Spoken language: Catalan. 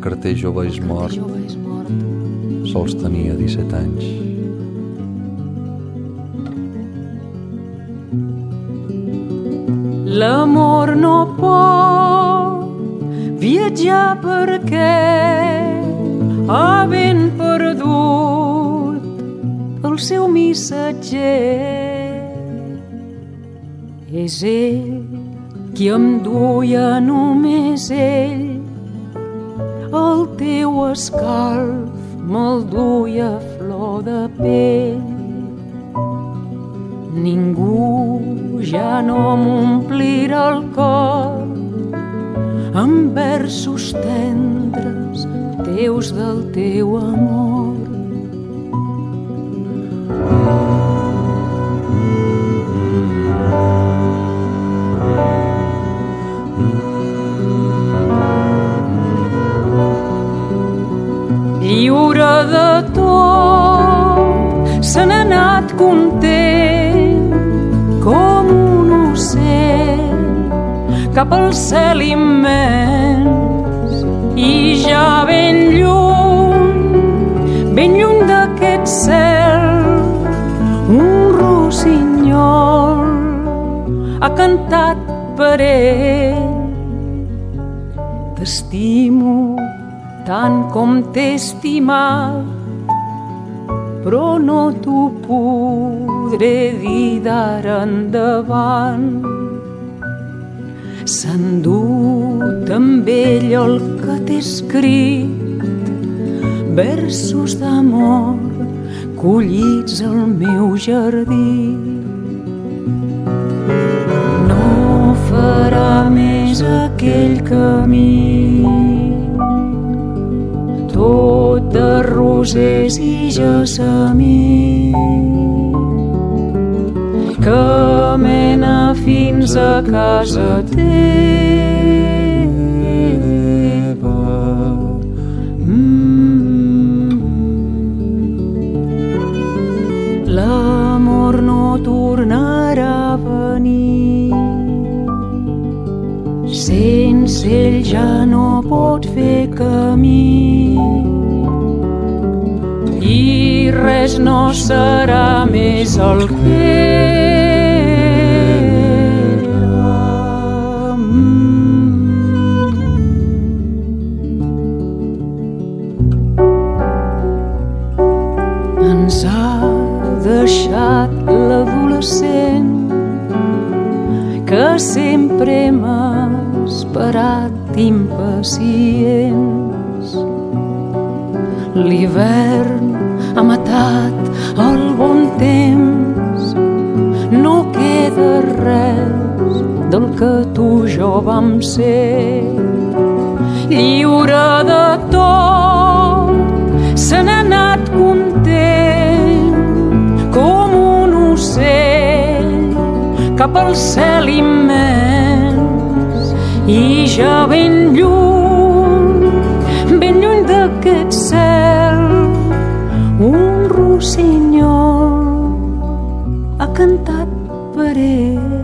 carter jove és mort, sols tenia 17 anys. L'amor no pot viatjar perquè havent perdut el seu missatger. És ell qui em duia, només ell, el teu escalf me'l duia a flor de pell. Ningú ja no m'omplirà el cor amb versos tendres teus del teu amor. Lliure de tot, se n'ha anat content com un ocell cap al cel immens, i ja ben lluny d'aquest cel, un rossinyol ha cantat per ell. T'estimo tant com t'he estimat, però no t'ho podré dir d'ara endavant. S'ha endut amb ell el que t'he escrit, versos d'amor collits al meu jardí. No farà més aquell camí tot de rosers i gessamí, que mena fins a casa teva. L'amor no tornarà a venir, sense ell ja no pot fer camí, i res no serà més el que era. Ens ha deixat l'adolescent que sempre hem esperat impacients. L'hivern ha matat el bon temps, no queda res del que tu i jo vam ser. Lliure de tot, se n'ha anat content com un ocell cap al cel immens, i ja ben lluny d'aquest cel, un rossinyol ha cantat per ell.